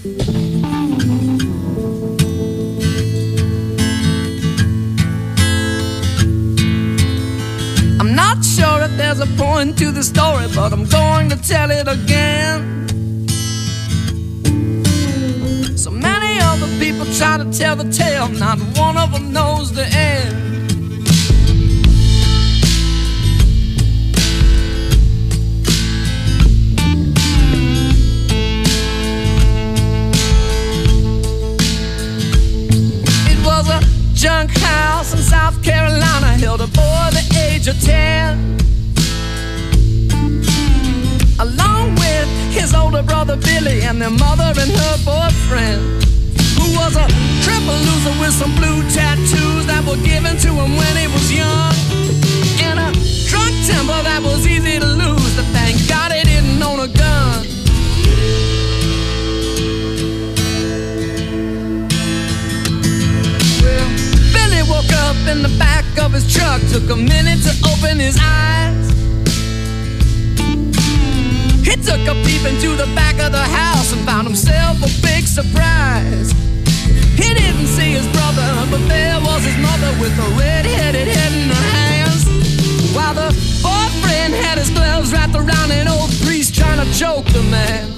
I'm not sure if there's a point to the story, but I'm going to tell it again. So many other people try to tell the tale, not one of them knows the end. It was a junk house in South Carolina, held a boy the age of 10, along with his older brother Billy and their mother and her boyfriend, who was a triple loser with some blue tattoos that were given to him when he was young, and a drunk temper that was easy to lose, but thank God he didn't own a gun. Well, Billy woke up in the back of his truck, took a minute to open his eyes. He took a peep into the back of the house and found himself a big surprise. He didn't see his brother, but there was his mother with a red-headed head in her hands, while the boyfriend had his gloves wrapped around an old priest trying to choke the man.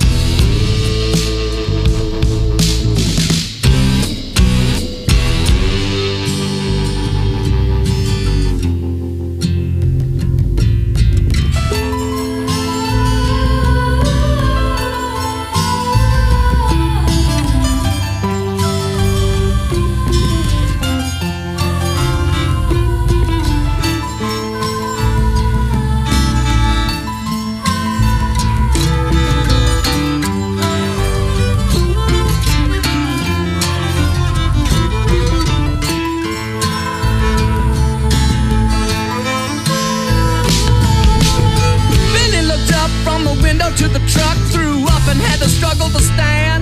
To the truck, threw up and had to struggle to stand.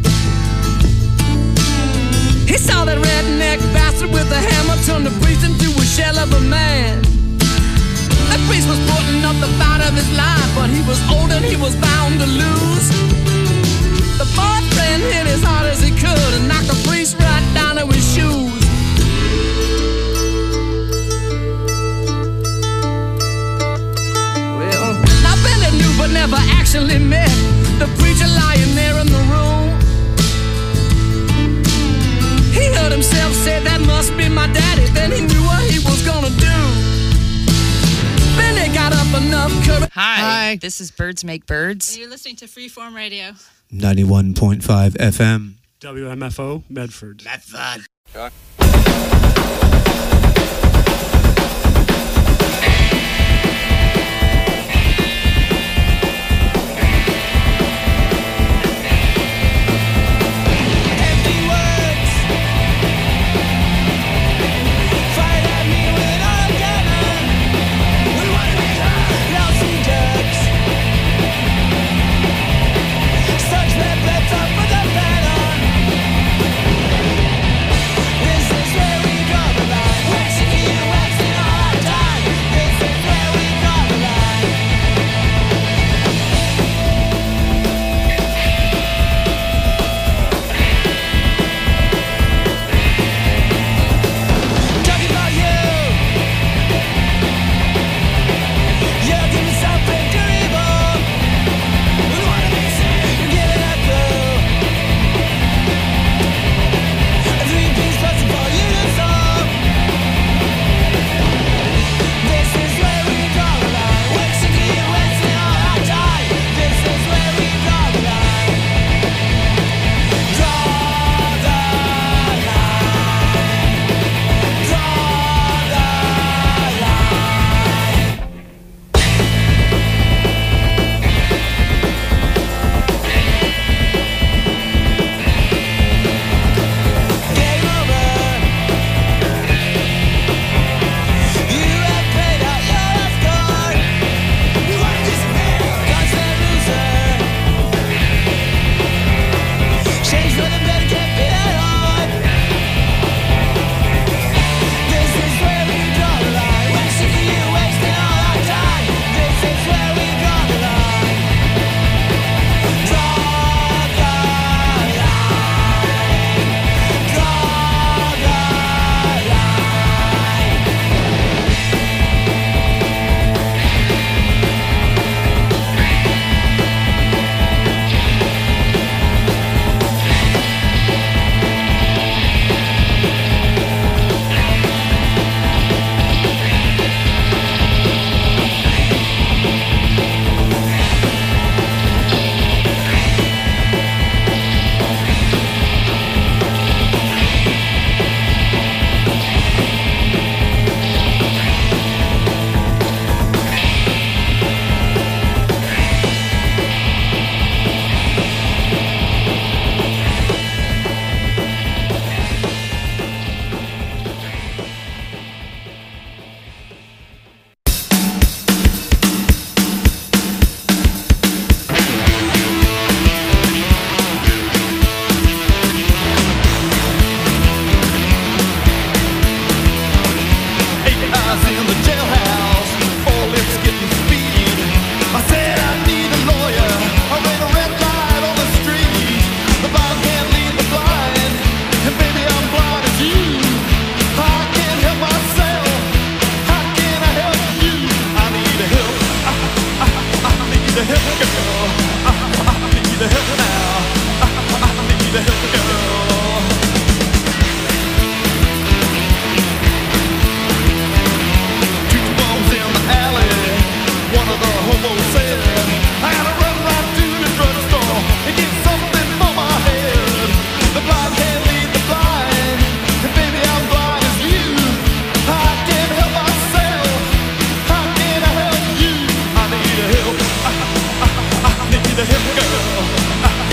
He saw that redneck bastard with a hammer turn the priest into a shell of a man. The priest was putting up the fight of his life, but he was old and he was bound to lose. The boyfriend hit as hard as he could and knocked the priest right down to his shoes. But never actually met the preacher lying there in the room. He heard himself say, "That must be my daddy." Then he knew what he was gonna do. Billy got up enough courage. Hi, this is Birds Make Birds. And you're listening to Freeform Radio. 91.5 FM. WMFO, Medford. Medford. Okay. This is where we go about. need a help, girl. I need a help now. I need a help, girl. Two bombs in the alley. One of the hobos said, I gotta run right to the drugstore and get something for my head. The blind can't lead the blind, and baby I'm blind as you. I can't help myself. How can I help you? I need a help. I need a help, girl.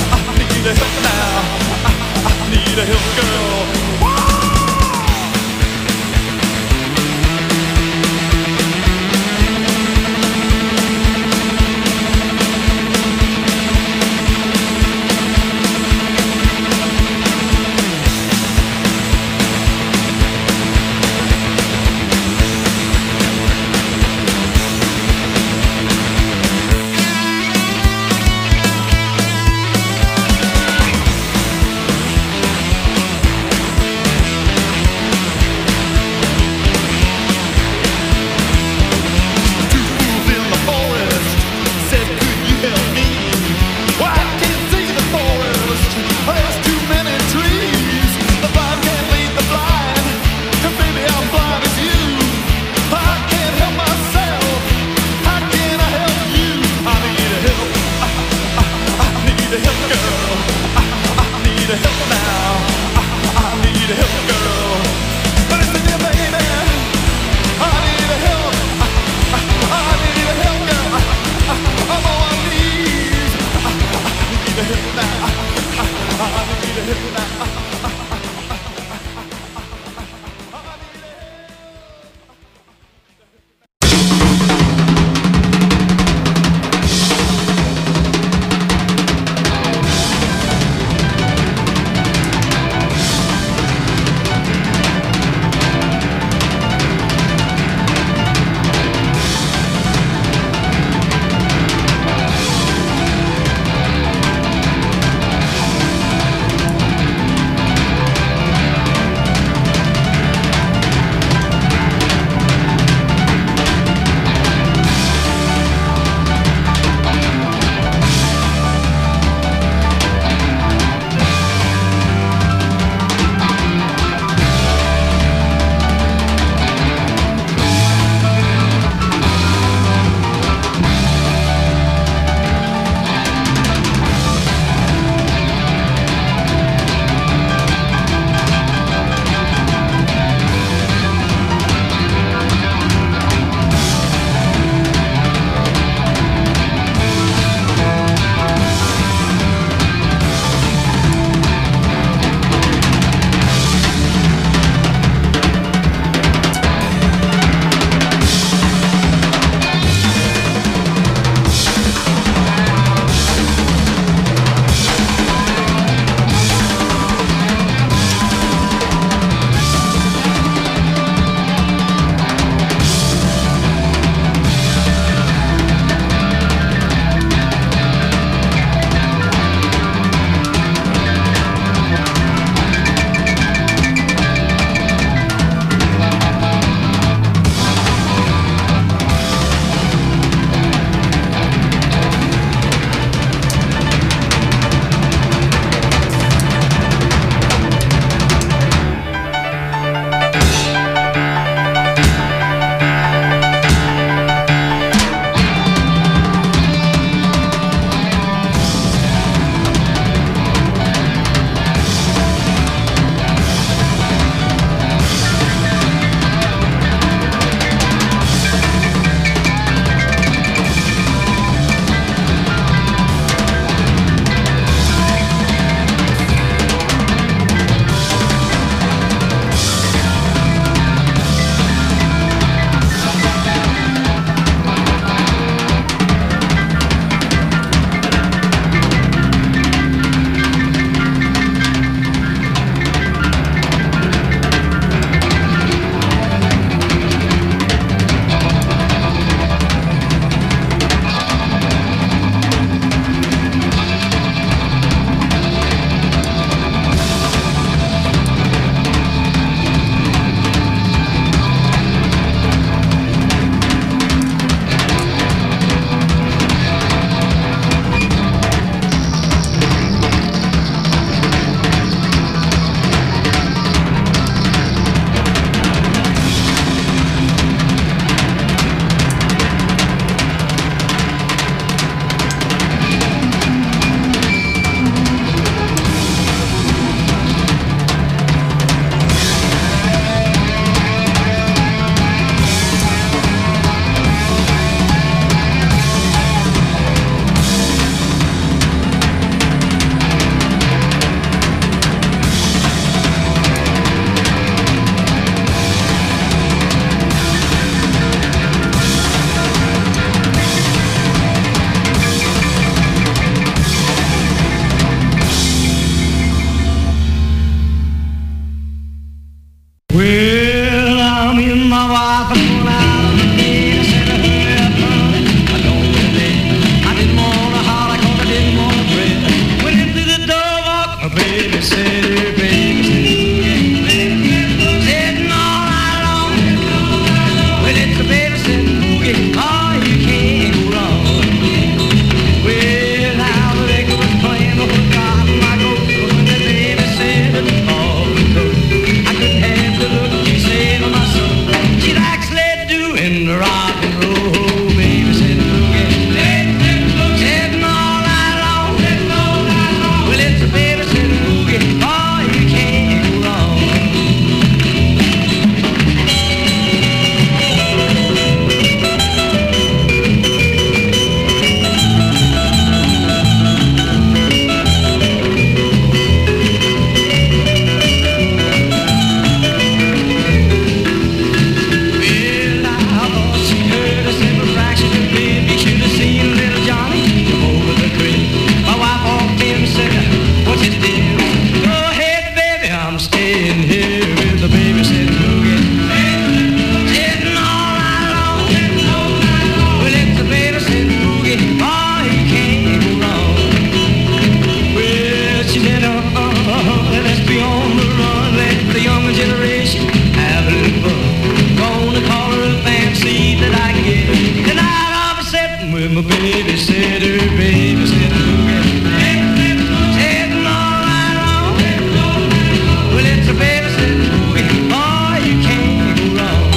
a babysitter, babysitter. Heading all right on. Well, it's a babysitter, boy, you can't go wrong.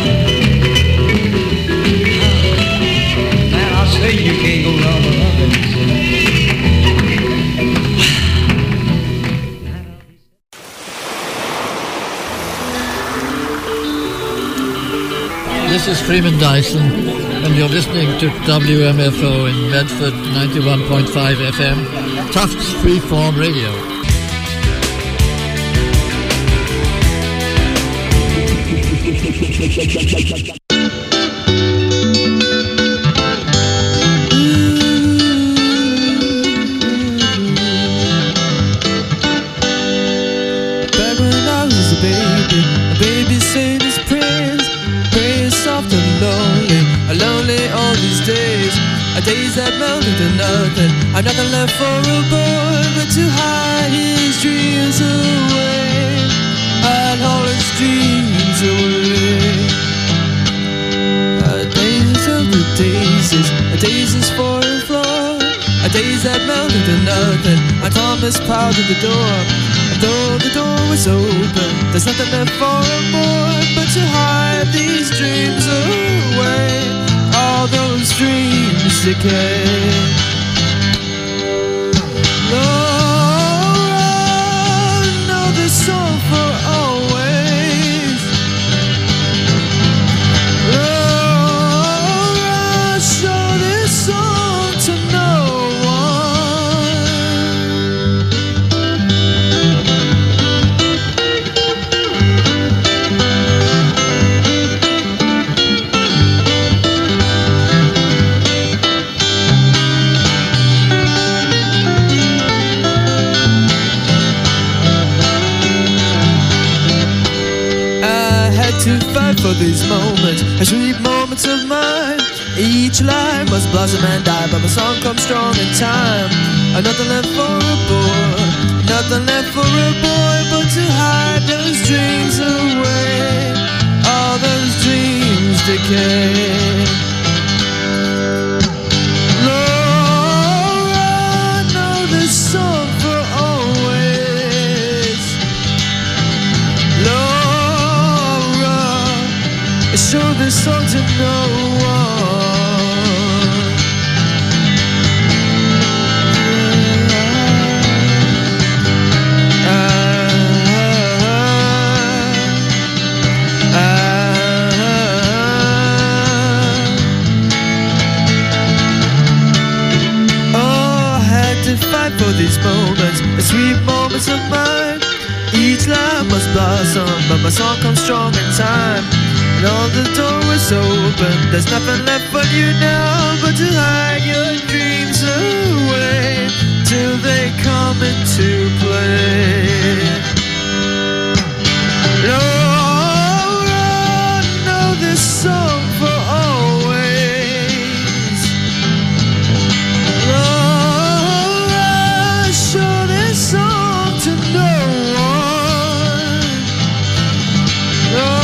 Man, I say you can't go wrong with a babysitter. This is Freeman Dyson, and you're listening to WMFO in Medford 91.5 FM, Tufts Freeform Radio. Back when I was a baby saying his prayers, prayers soft and lonely all these days. Days that melted to nothing, nothing left for a boy but to hide his dreams away, hide all his dreams away. Days of the daisies for a floor, days that melted to nothing. Thomas piled at the door, though the door was open, there's nothing left for a boy but to hide these dreams away. All those dreams decay. Lord, know this song for always. Lord, I show this song to no to fight for these moments, sweet moments of mine. Each life must blossom and die, but my song comes strong in time. Nothing left for a boy, nothing left for a boy but to hide those dreams away. All those dreams decay. Lord, I know this song for always. Lord, show this song to no one. Oh, I had to fight for these moments, the sweet moments of mine. Each life must blossom, but my song comes strong in time. And all the door is open, there's nothing left for you now but to hide your dreams away till they come into play. Lord, I know this song for always. Lord, I show this song to no one. Lord,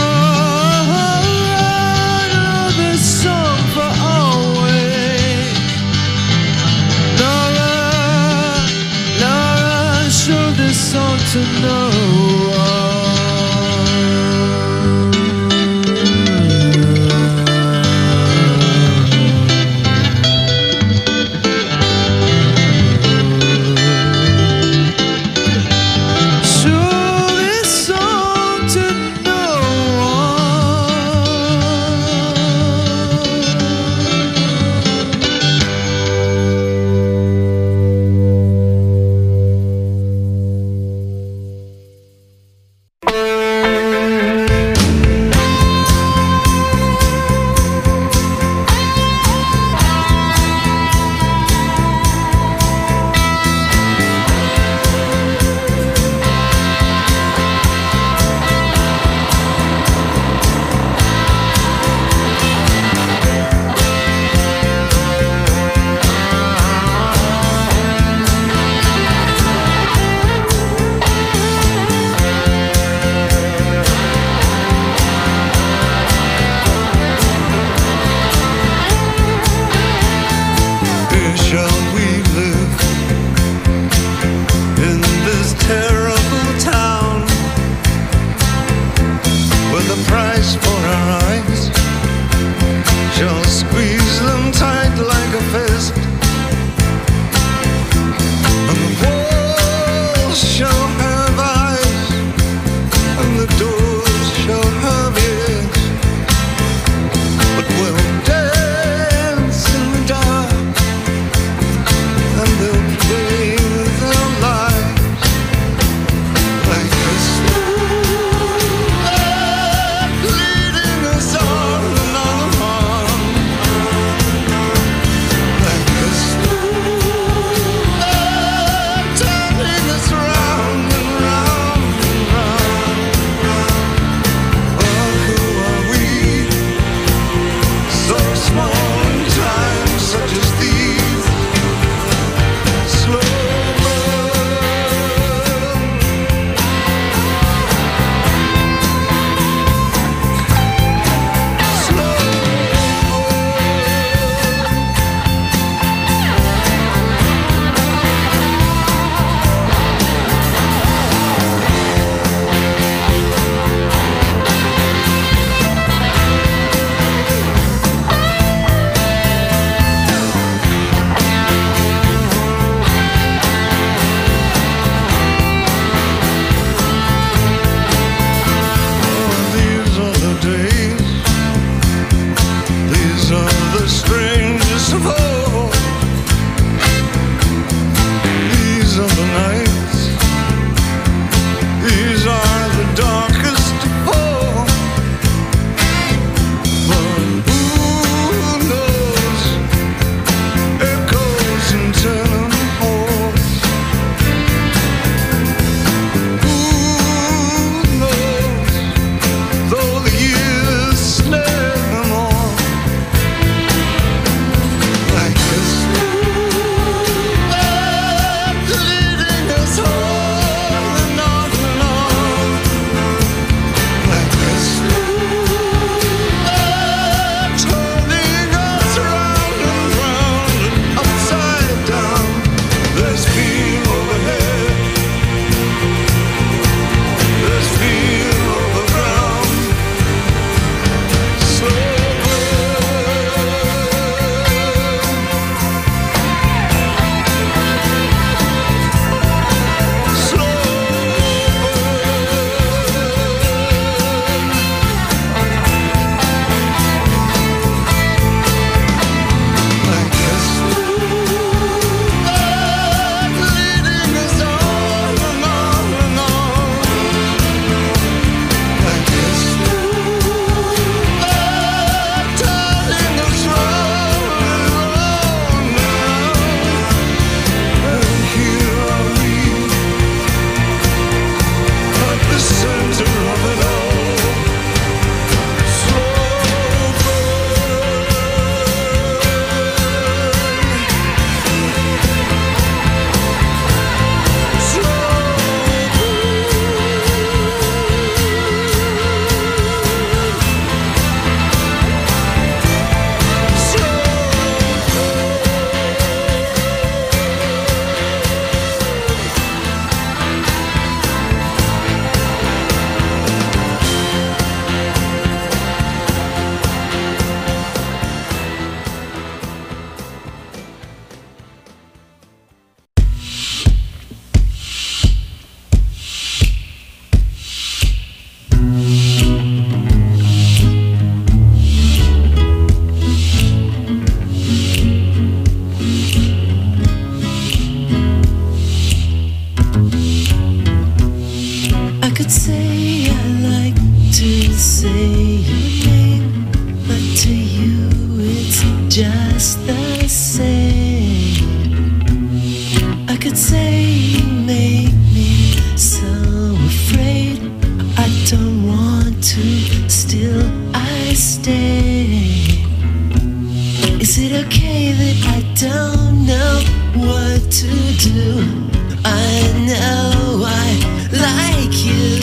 don't know what to do. I know I like you,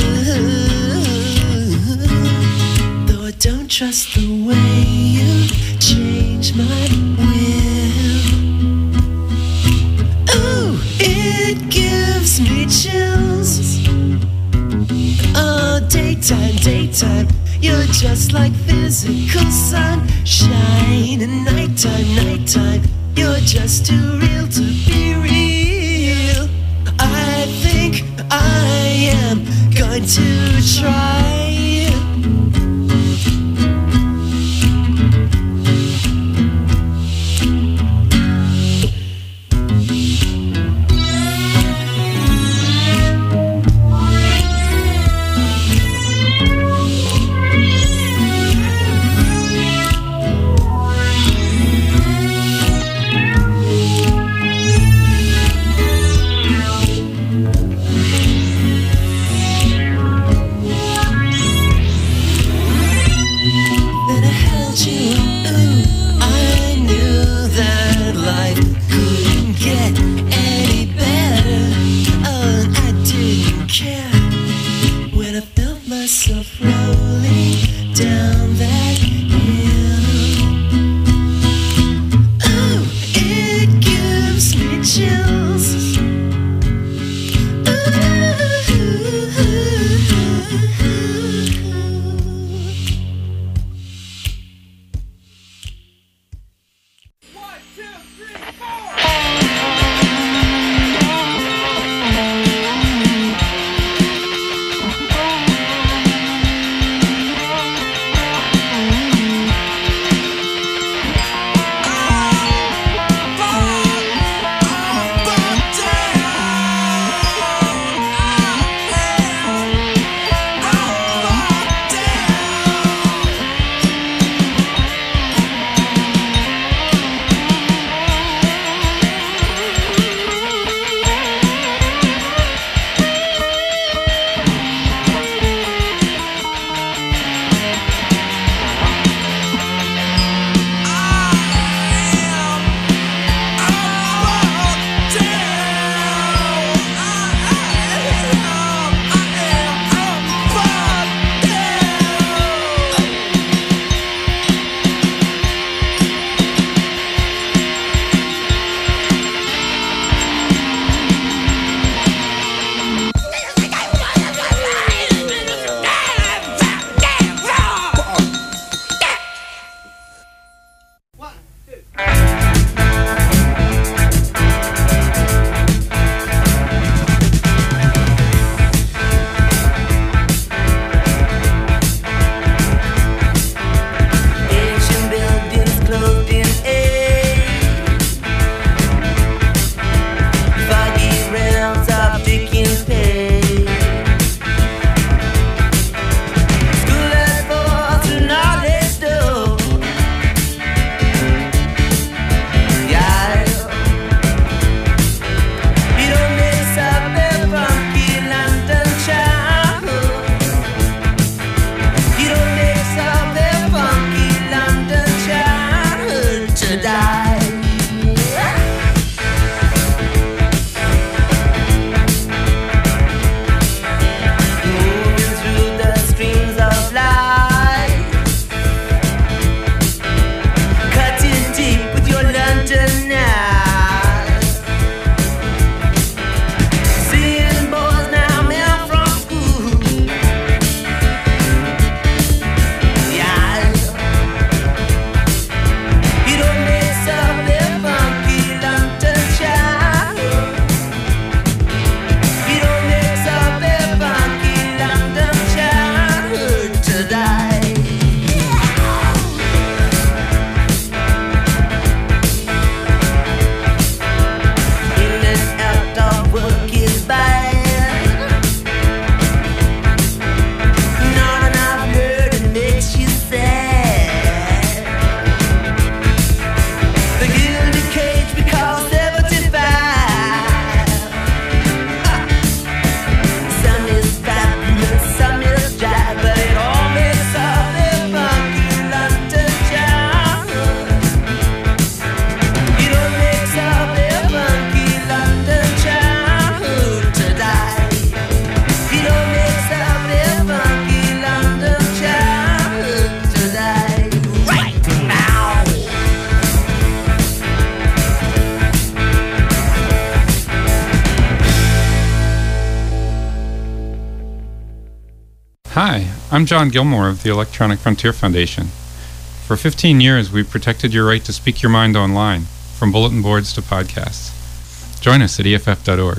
though I don't trust the way you change my will. Ooh, it gives me chills. Oh, daytime, daytime, you're just like physical sunshine. And nighttime, nighttime, you're just too real to be real. I think I am going to try. Hi, I'm John Gilmore of the Electronic Frontier Foundation. For 15 years, we've protected your right to speak your mind online, from bulletin boards to podcasts. Join us at EFF.org.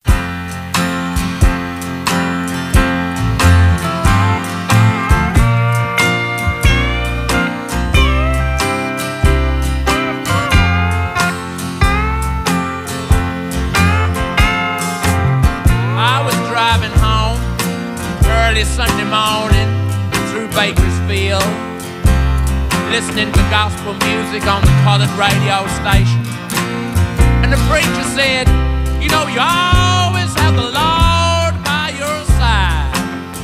Sunday morning through Bakersfield, listening to gospel music on the colored radio station. And the preacher said, you know, you always have the Lord by your side.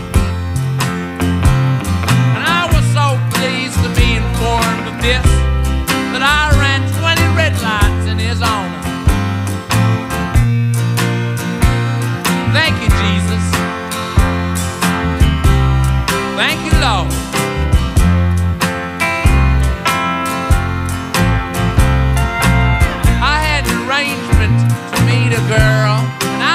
And I was so pleased to be informed of this that I ran 20 red lights in his honor. Thank you, Jesus. Thank you, Lord. I had an arrangement to meet a girl, and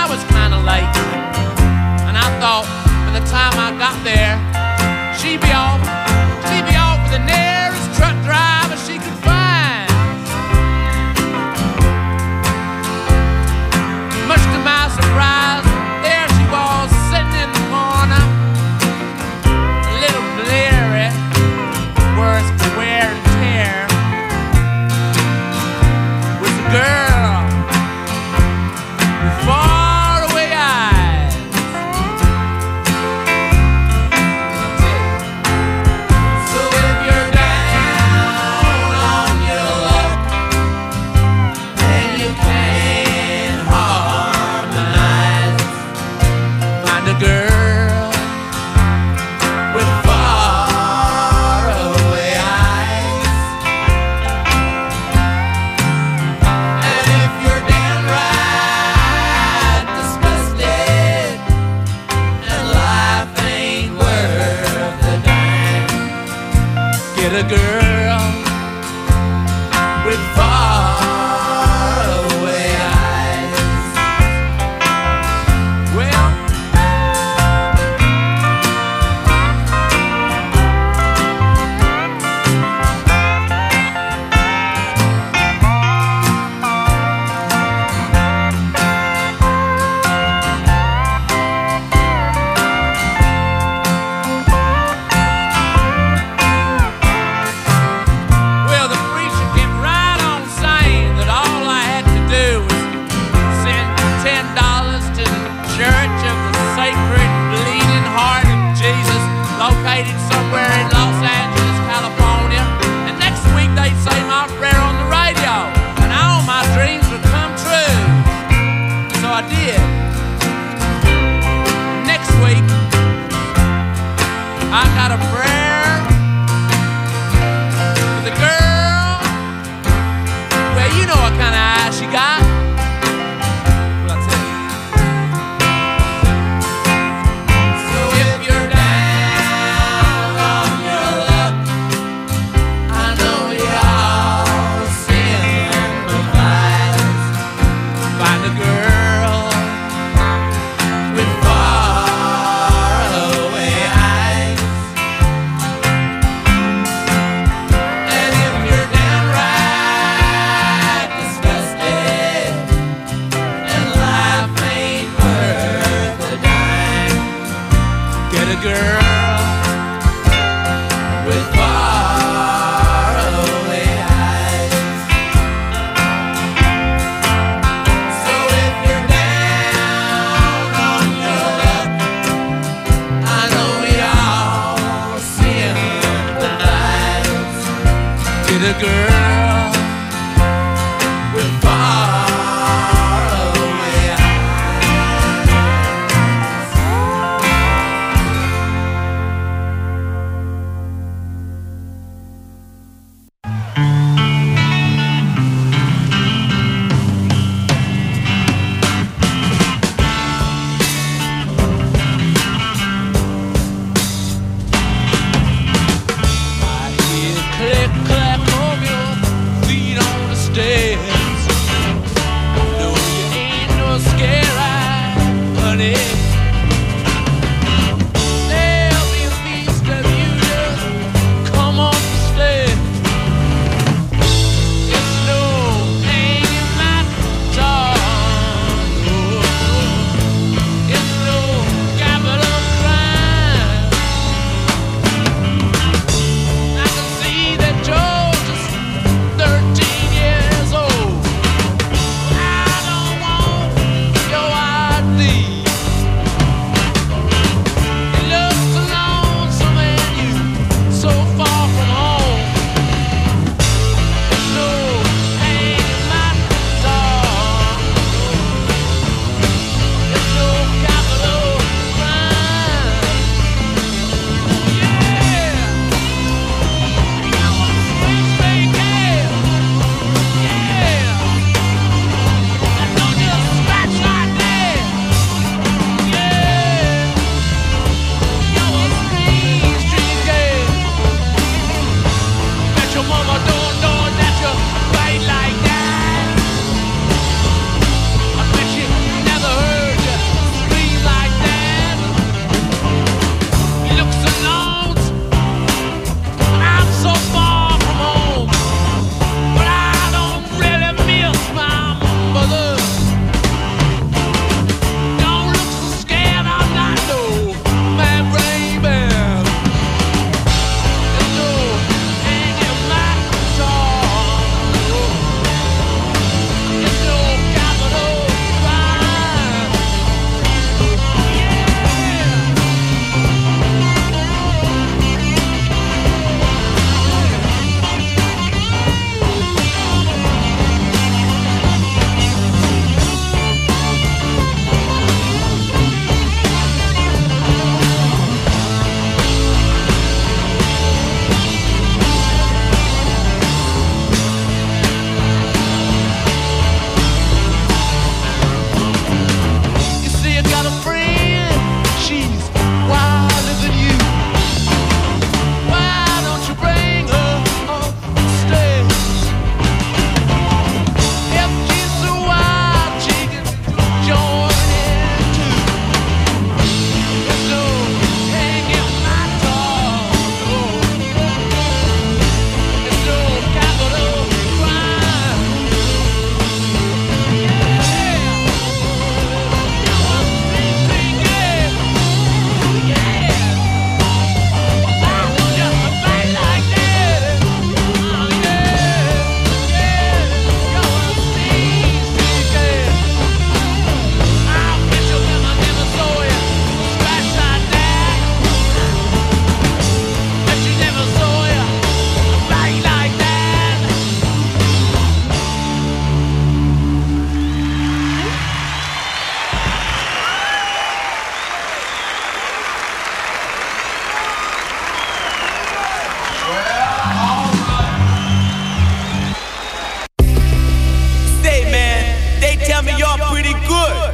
tell me you're pretty good.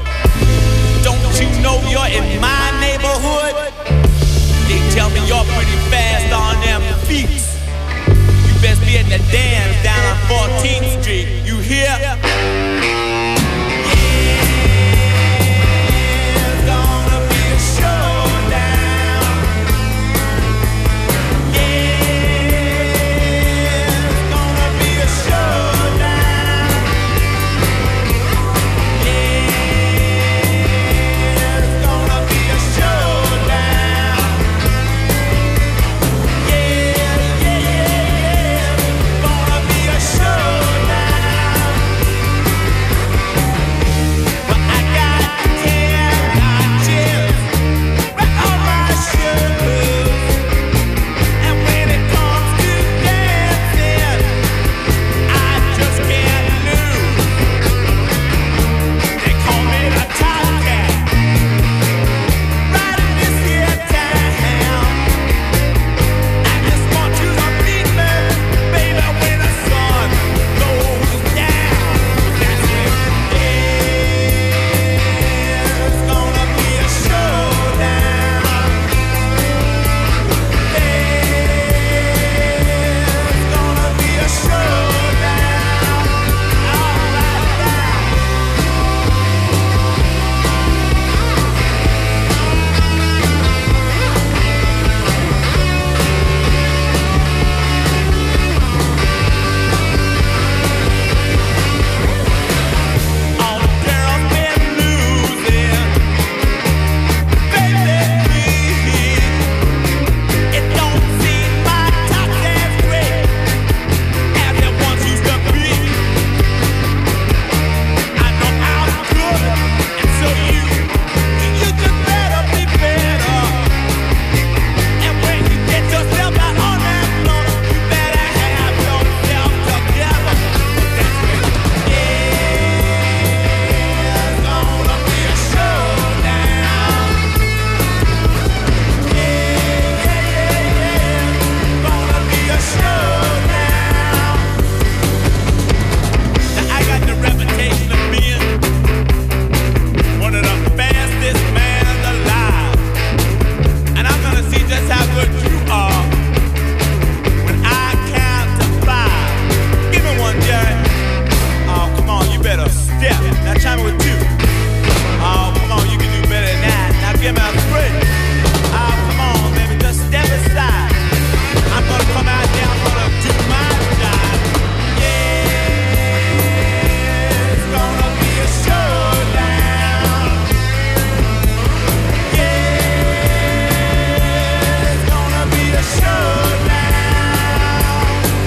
Don't you know you're in my neighborhood? They tell me you're pretty fast on them feet. You best be at the dance down on 14th Street. You hear?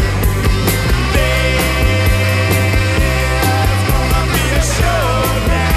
Showdown.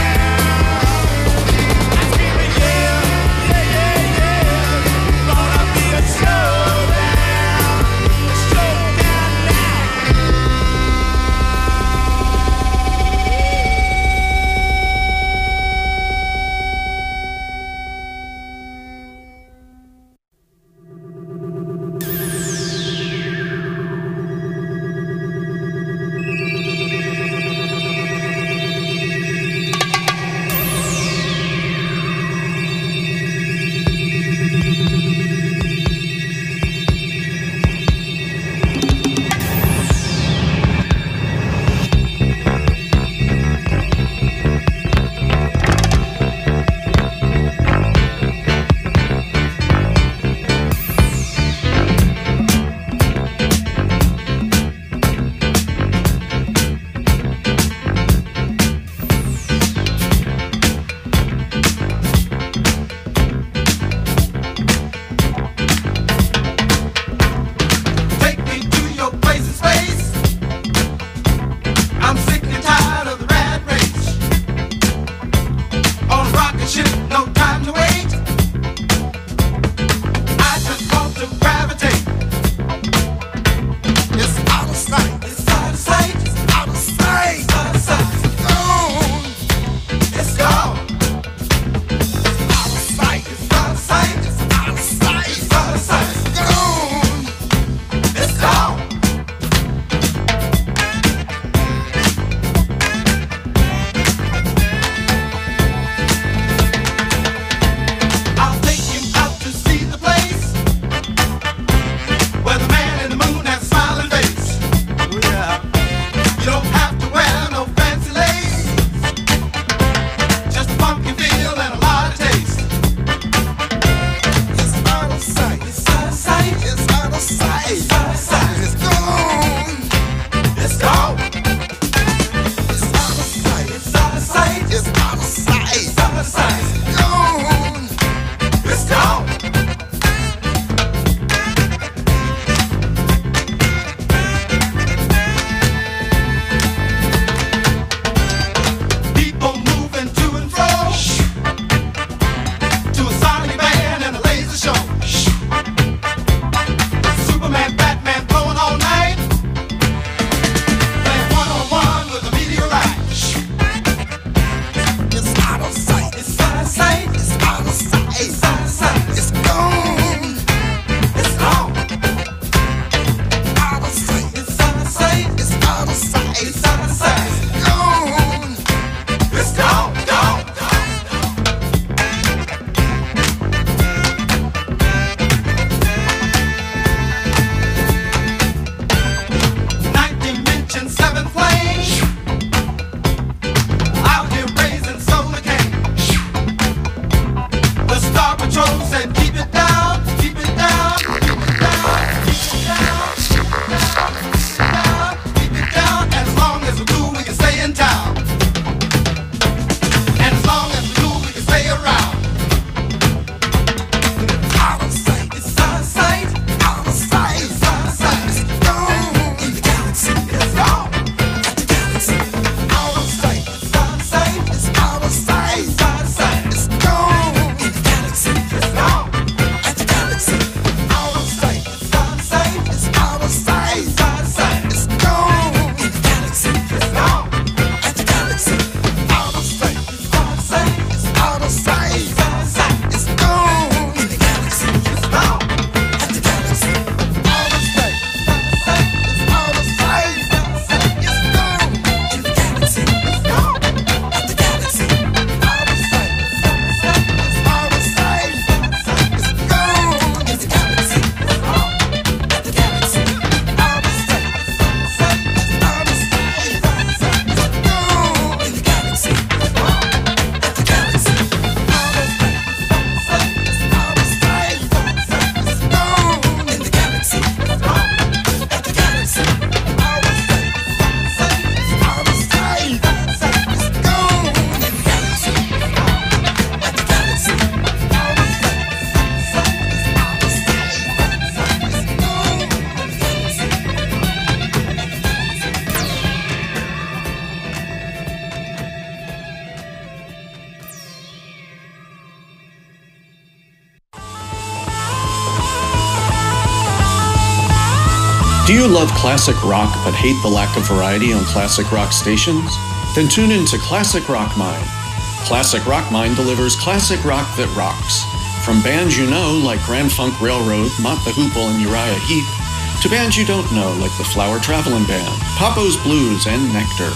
Do you love classic rock but hate the lack of variety on classic rock stations? Then tune in to Classic Rock Mine. Classic Rock Mine delivers classic rock that rocks. From bands you know like Grand Funk Railroad, Mott the Hoople, and Uriah Heep, to bands you don't know like the Flower Traveling Band, Papo's Blues, and Nectar.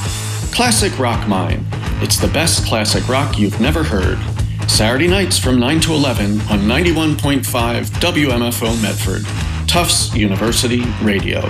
Classic Rock Mine. It's the best classic rock you've never heard. Saturday nights from 9 to 11 on 91.5 WMFO Medford. Tufts University Radio.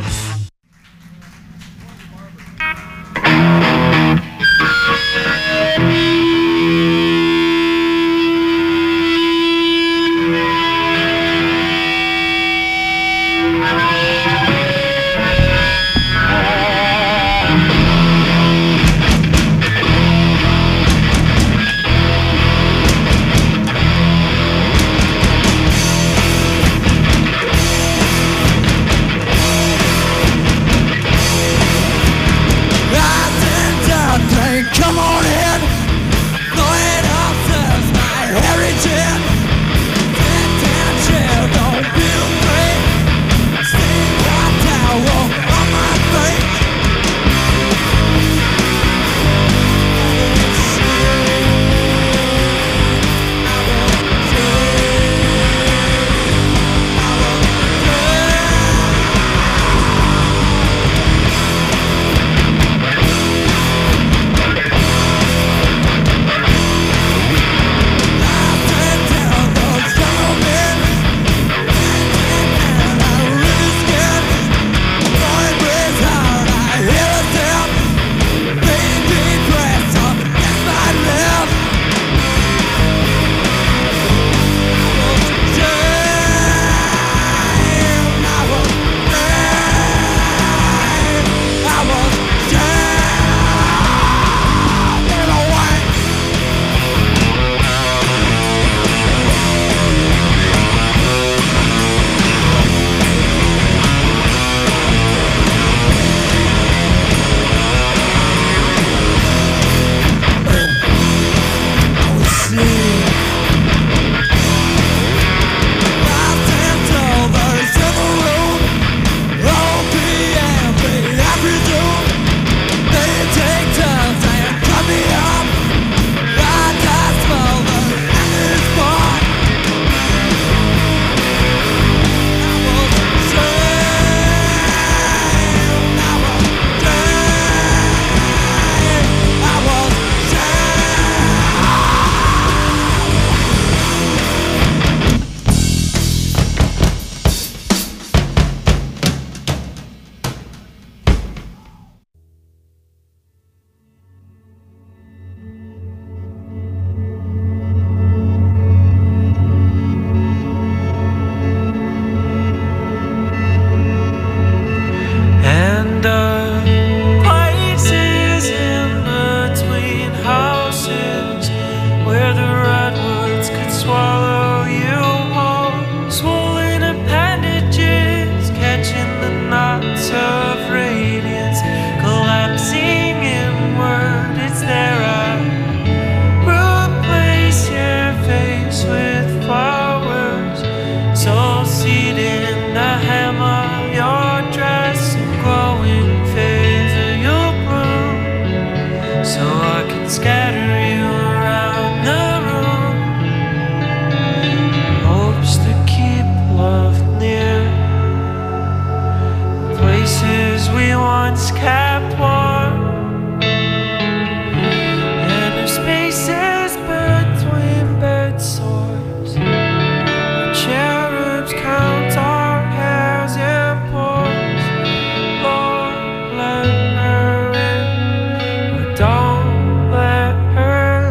Don't let her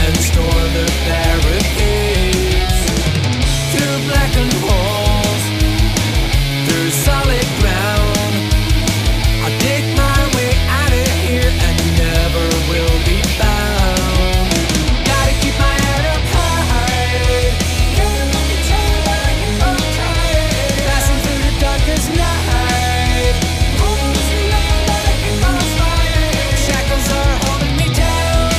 and storm the barricades. Through blackened halls, through solid ground, I'll dig my way out of here and never will be found. Gotta keep my head up high, passing through the darkest night. Shackles are holding me down,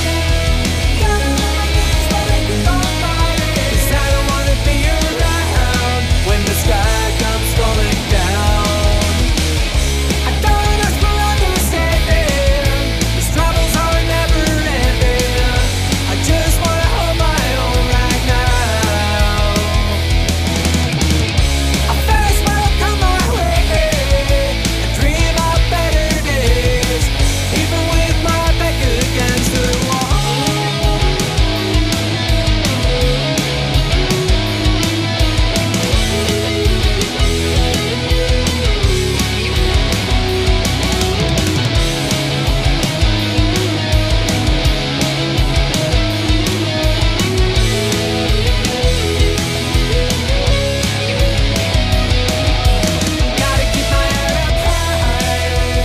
'cause I don't wanna be around when the sky comes falling down. I don't ask for understanding, these troubles are never ending. I just wanna hold my own right now. I face what'll come my way, I dream of better days, even with my back against the wall. Gotta keep my head up high,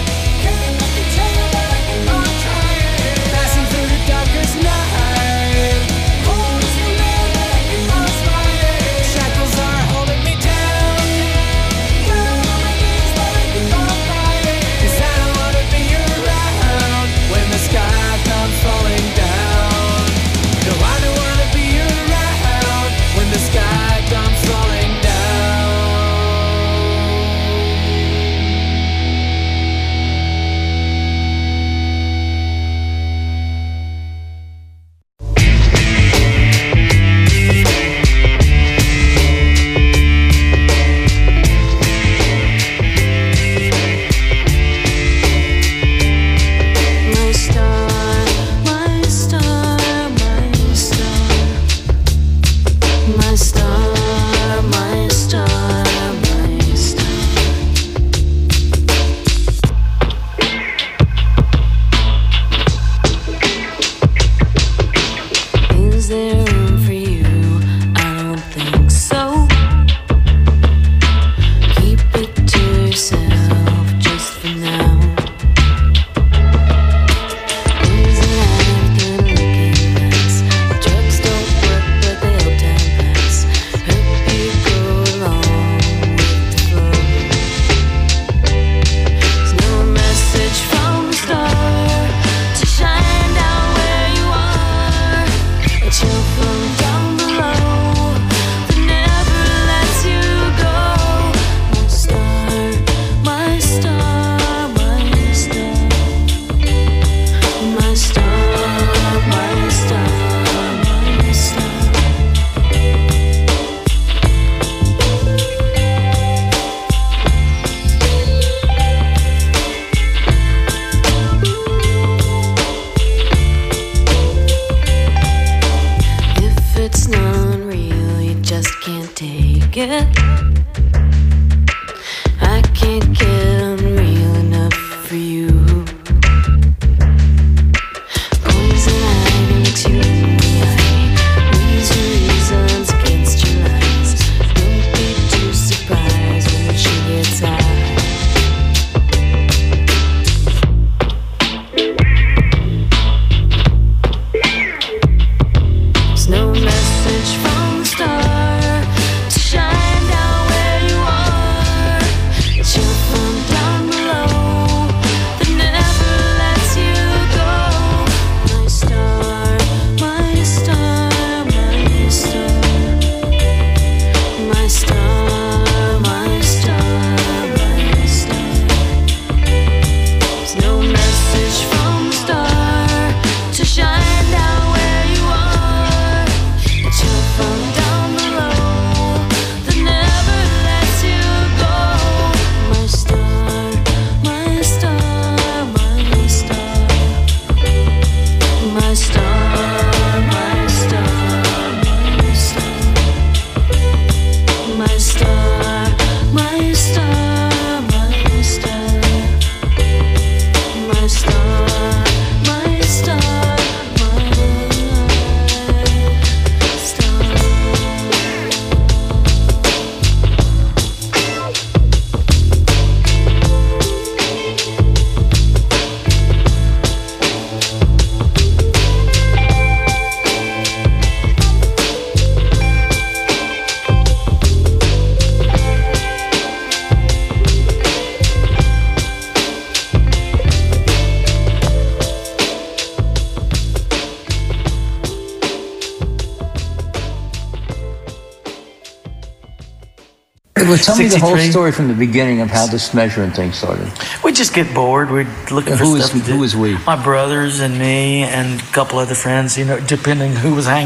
passing through the darkest night. Shackles are holding me down, 'cause I don't wanna be around when the sky comes falling down. No, I don't wanna be around when the sky comes falling down. My star, my star, my star, my star, my star, my star. Is there room for you? I don't think so. Keep it to yourself just for now. Is life good looking nice? Drugs don't work, but they help time pass. Hope you go along with the flow. There's no message from the star to shine down where you are. A chill from down below that never lets you go. My star, my star, my star. My star, my star, my star. If it's not real, you just can't take it. I can't get unreal enough for you. Poison ivy makes you in the eye. Use your reasons against your lies. Don't be too surprised when she gets high. There's no message from the star to shine down Well, tell me the whole 63. story from the beginning of how this measuring thing started. We just get bored. We're looking And for who is- stuff to do. who is we? My brothers and me and a couple other friends, depending who was hanging